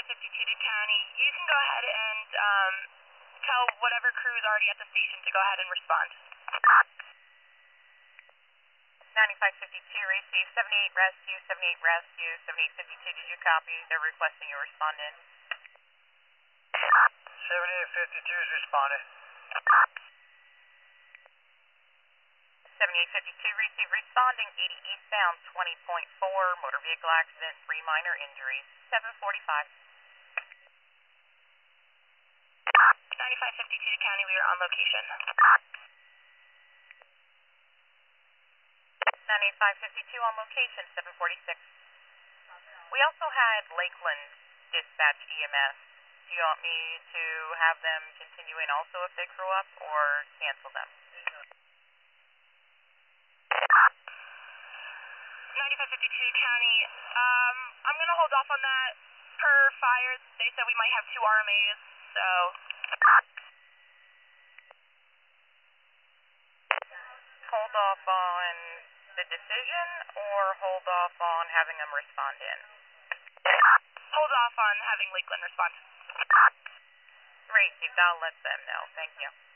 9552 to County. You can go ahead and tell whatever crew is already at the station to go ahead and respond. 9552, receive 78 rescue, 78 rescue, 7852, did you copy? They're requesting you respond in. 7852 is responded. 7852, receive responding 80 eastbound 20.4, motor vehicle accident, 3 minor injuries, 745. 9552 to County, we are on location. 9552 on location, 746. We also had Lakeland dispatch EMS. Do you want me to have them continue in also if they crew up, or cancel them? 9552 County, I'm going to hold off on that. Per fire, they said we might have 2 RMAs, so... Hold off on the decision, or hold off on having them respond in? Hold off on having Lakeland respond. Received, I'll let them know. Thank you.